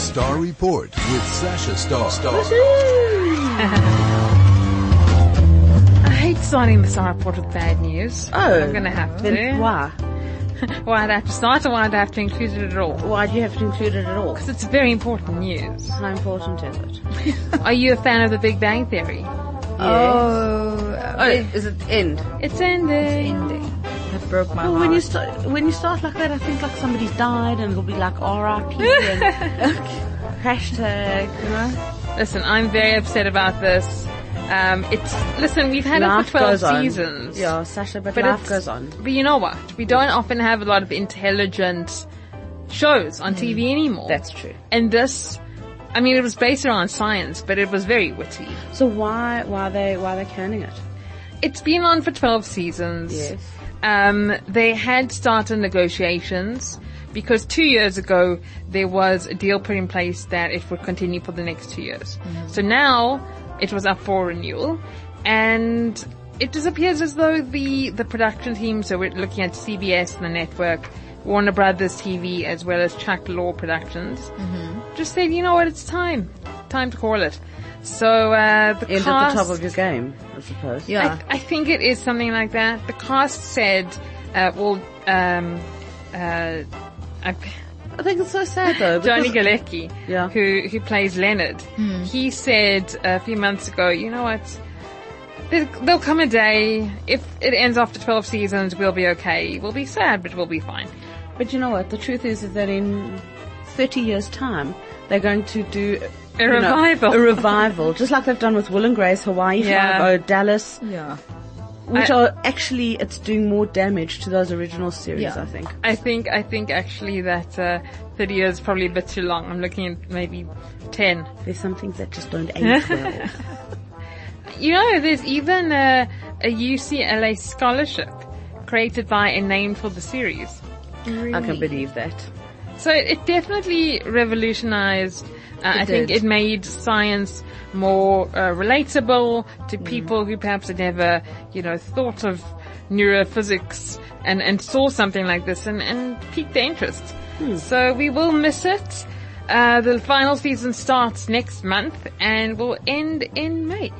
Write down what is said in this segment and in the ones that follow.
Star Report with Sasha Star. I hate starting the Star Report with bad news. Oh. I'm going to have to. Then why? Why I'd have to start or why I'd have to include it at all? Why do you have to include it at all? Because it's very important news. How important is it? Are you a fan of the Big Bang Theory? Oh, is it end? It's ending. That broke my heart. When you start like that, I think like somebody's died and it'll be like R.I.P. and hashtag, you know? Listen, I'm very upset about this. We've had Life it for 12 goes on. seasons. Yeah, Sasha, but life it's- goes on. But you know what? We don't often have a lot of intelligent shows on TV anymore. That's true. And this, I mean, it was based around science, but it was very witty. So why are they canning it? It's been on for 12 seasons. Yes. They had started negotiations because 2 years ago there was a deal put in place that it would continue for the next 2 years. So now it was up for renewal, and it just appears as though the production team, so we're looking at CBS and the network, Warner Brothers TV, as well as Chuck Lorre Productions, just said, you know what, it's time to call it. So the End cast, at the top of your game, I suppose. Yeah. I think it is something like that. The cast said, I think it's so sad though. Johnny because- Galecki, Yeah. who plays Leonard, he said a few months ago, you know what, there'll come a day, if it ends after 12 seasons, we'll be okay. We'll be sad, but we'll be fine. But you know what? The truth is that in 30 years' time, they're going to do A revival. a revival, just like they've done with Will and Grace, Hawaii Yeah. Five-0, Dallas, Yeah. which are actually, it's doing more damage to those original series, Yeah. I think. I think actually that 30 years is probably a bit too long. I'm looking at maybe 10. There's some things that just don't age well. You know, there's even a UCLA scholarship created by and named for the series. I can believe that. So it definitely revolutionized. I think did. it made science more relatable to people who perhaps had never, thought of neurophysics and saw something like this and piqued their interest. So we will miss it. The final season starts next month and will end in May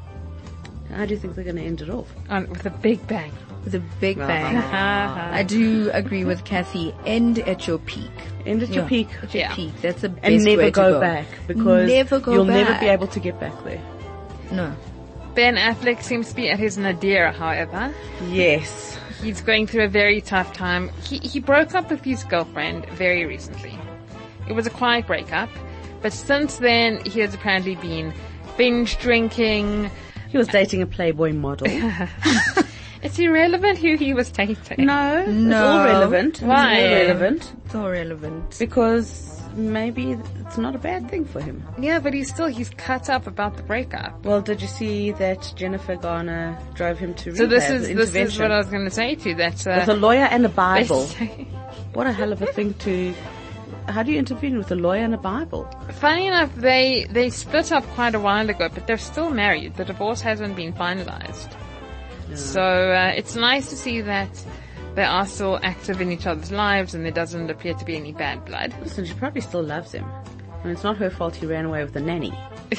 How do you think they're going to end it off? with a big bang. With a big bang. I do agree with Kathy. End at your peak. End at your peak. At your Yeah. peak. That's the best And never way to go back, because Never go you'll never back. be able to get back there. No. Ben Affleck seems to be at his nadir, however. Yes. He's going through a very tough time. He broke up with his girlfriend very recently. It was a quiet breakup, but since then he has apparently been binge drinking. He was dating a Playboy model. It's irrelevant who he was dating. No, it's all relevant. Why? It's all relevant. It's all relevant. Because maybe it's not a bad thing for him. Yeah, but he's cut up about the breakup. Well, did you see that Jennifer Garner drove him to So rehab? this the is intervention? what I was going to say to you. That With a lawyer and a Bible. they- What a hell of a thing to... How do you intervene with a lawyer and a Bible? Funny enough, they split up quite a while ago, but they're still married. The divorce hasn't been finalized. So it's nice to see that they are still active in each other's lives and there doesn't appear to be any bad blood. Listen, she probably still loves him. I mean, it's not her fault he ran away with the nanny.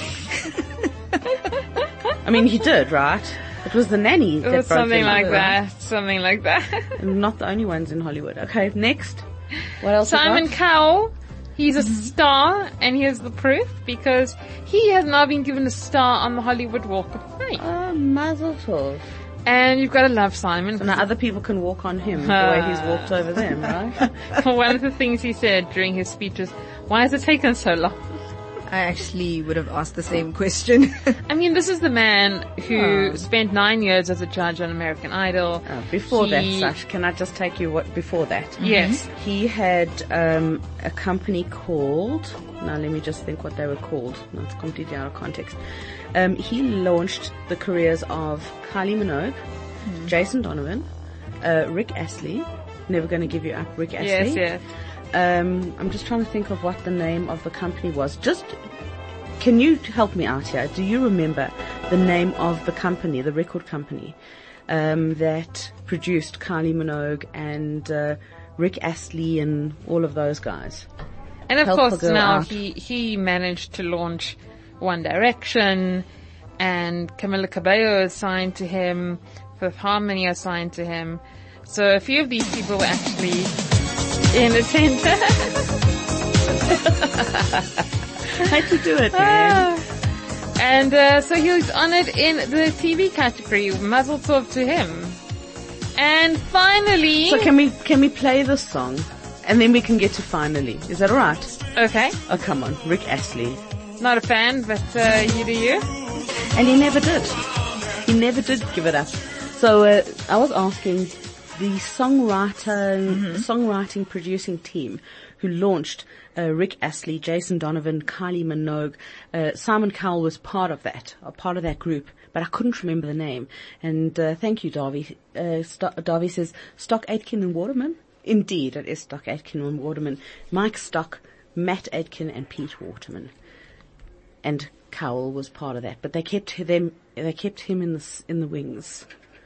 I mean, he did, right? It was the nanny that It was broke something him like up. that. Something like that. And not the only ones in Hollywood. Okay, next. What else? Simon we got? Cowell, he's a star, and here's the proof, because he has now been given a star on the Hollywood Walk of Fame. Oh, mazel tov. And you've got to love Simon. So now other people can walk on him the way he's walked over them, right? One of the things he said during his speech was, why has it taken so long? I actually would have asked the same question. I mean, this is the man who spent 9 years as a judge on American Idol. Before that, He- Sash, can I just take you before that? Yes. He had a company called, now let me just think what they were called. No, it's completely out of context. He launched the careers of Kylie Minogue, Jason Donovan, Rick Astley, Never Gonna Give You Up, Rick Astley. Yes, yes. I'm just trying to think of what the name of the company was. Can you help me out here? Do you remember the name of the company, the record company, that produced Kylie Minogue and Rick Astley and all of those guys? And of Help course a girl now out. he managed to launch One Direction, and Camila Cabello is signed to him, Fifth Harmony are signed to him. So a few of these people were actually in attendance. Had to do it, man. And so he was honored in the TV category. Mazel tov to him. And finally, So can we play this song, and then we can get to finally? Is that alright? okay, Oh, come on, Rick Astley. not a fan, but you do you. And he never did. He never did give it up. So I was asking the songwriting producing team who launched Rick Astley, Jason Donovan, Kylie Minogue, Simon Cowell was part of that group, but I couldn't remember the name. And thank you, Darby. Darby says Stock, Aitken and Waterman. Indeed, it is Stock, Aitken and Waterman. Mike Stock, Matt Aitken and Pete Waterman. And Cowell was part of that, but they kept him in the wings.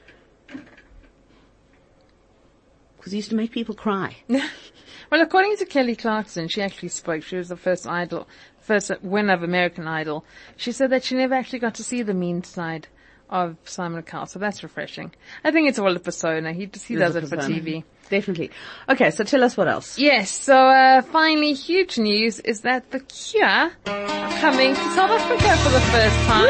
Because he used to make people cry. Well, according to Kelly Clarkson, she actually spoke. She was the first winner of American Idol. She said that she never actually got to see the mean side of Simon Cowell, so that's refreshing. I think it's all a persona. He does it for TV. Definitely. Okay, so tell us what else. Yes, so finally, huge news is that The Cure are coming to South Africa for the first time.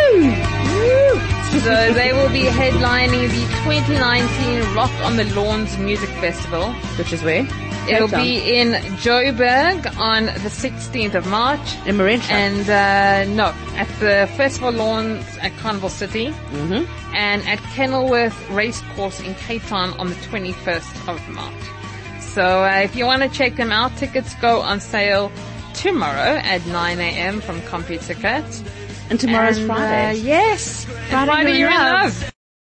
So they will be headlining the 2019 Rock on the Lawns Music Festival. Which is where? It'll be in Joburg on the 16th of March. In Marentia. And, at the Festival Lawns at Carnival City. Mm-hmm. And at Kenilworth Racecourse in Cape Town on the 21st of March. So if you want to check them out, tickets go on sale tomorrow at 9 a.m. from CompuTicket. And tomorrow's Friday. Yes. Friday Friday you're in you're in love. love.